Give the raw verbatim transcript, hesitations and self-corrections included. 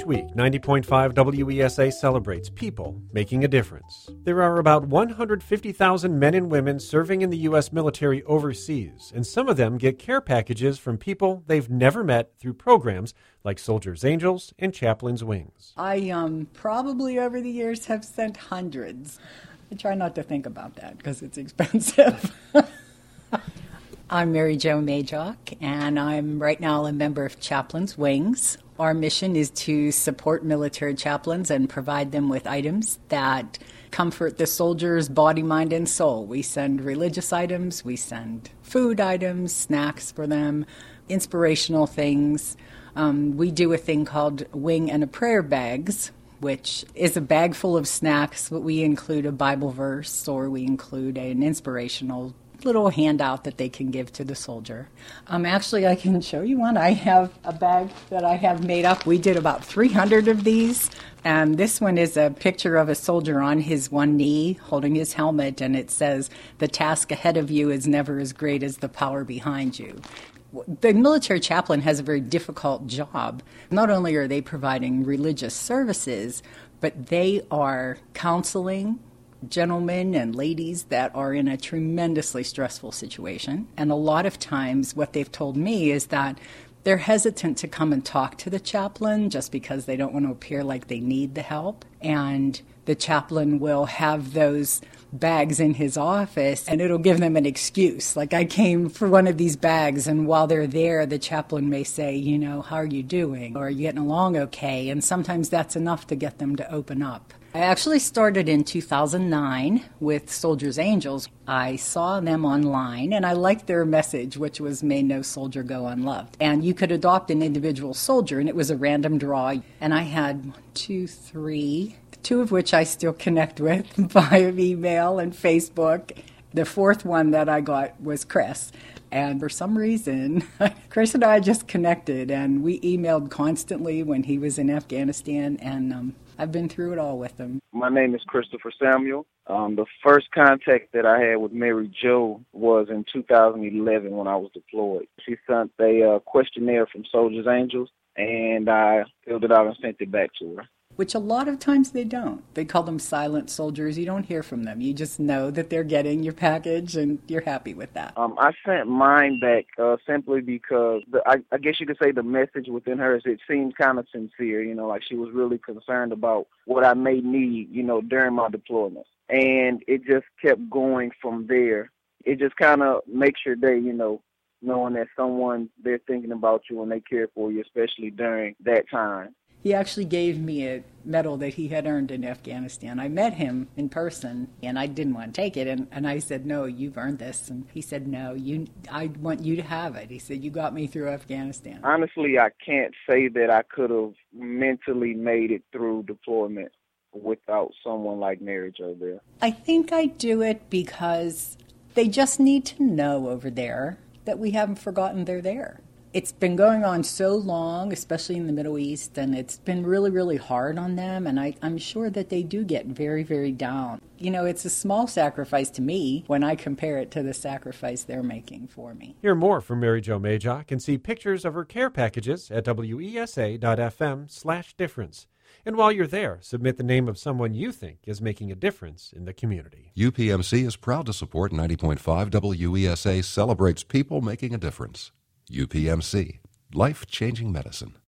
Each week, ninety point five W E S A celebrates people making a difference. There are about one hundred fifty thousand men and women serving in the U S military overseas, and some of them get care packages from people they've never met through programs like Soldiers Angels and Chaplains Wings. I um, probably over the years have sent hundreds. I try not to think about that because it's expensive. I'm Mary Jo Majok, and I'm right now a member of Chaplains Wings. Our mission is to support military chaplains and provide them with items that comfort the soldier's body, mind, and soul. We send religious items, we send food items, snacks for them, inspirational things. Um, we do a thing called Wing and a Prayer Bags, which is a bag full of snacks, but we include a Bible verse or we include an inspirational little handout that they can give to the soldier. Um, actually, I can show you one. I have a bag that I have made up. We did about three hundred of these, and this one is a picture of a soldier on his one knee holding his helmet, and it says, "The task ahead of you is never as great as the power behind you." The military chaplain has a very difficult job. Not only are they providing religious services, but they are counseling gentlemen and ladies that are in a tremendously stressful situation. And a lot of times what they've told me is that they're hesitant to come and talk to the chaplain just because they don't want to appear like they need the help. And the chaplain will have those bags in his office, and it'll give them an excuse. Like, I came for one of these bags, and while they're there, the chaplain may say, you know, how are you doing? Or are you getting along okay? And sometimes that's enough to get them to open up. I actually started in two thousand nine with Soldiers Angels. I saw them online, and I liked their message, which was, "May no soldier go unloved." And you could adopt an individual soldier, and it was a random draw. And I had one, two, three, two of which I still connect with via email and Facebook. The fourth one that I got was Chris. And for some reason, Chris and I just connected, and we emailed constantly when he was in Afghanistan, and um, I've been through it all with him. My name is Christopher Samuel. Um, the first contact that I had with Mary Jo was in two thousand eleven when I was deployed. She sent a uh, questionnaire from Soldiers Angels, and I filled it out and sent it back to her. Which a lot of times they don't. They call them silent soldiers. You don't hear from them. You just know that they're getting your package, and you're happy with that. Um, I sent mine back uh, simply because the, I, I guess you could say the message within hers, it seemed kind of sincere, you know, like she was really concerned about what I may need, you know, during my deployment. And it just kept going from there. It just kind of makes your day, you know, knowing that someone, they're thinking about you and they care for you, especially during that time. He actually gave me a medal that he had earned in Afghanistan. I met him in person, and I didn't want to take it. And, and I said, "No, you've earned this." And he said, "No, you. I want you to have it." He said, "You got me through Afghanistan." Honestly, I can't say that I could have mentally made it through deployment without someone like Mary Jo there. I think I do it because they just need to know over there that we haven't forgotten they're there. It's been going on so long, especially in the Middle East, and it's been really, really hard on them, and I, I'm sure that they do get very, very down. You know, it's a small sacrifice to me when I compare it to the sacrifice they're making for me. Hear more from Mary Jo Majok and see pictures of her care packages at W E S A dot F M slash difference. And while you're there, submit the name of someone you think is making a difference in the community. U P M C is proud to support ninety point five W E S A celebrates people making a difference. U P M C, life-changing medicine.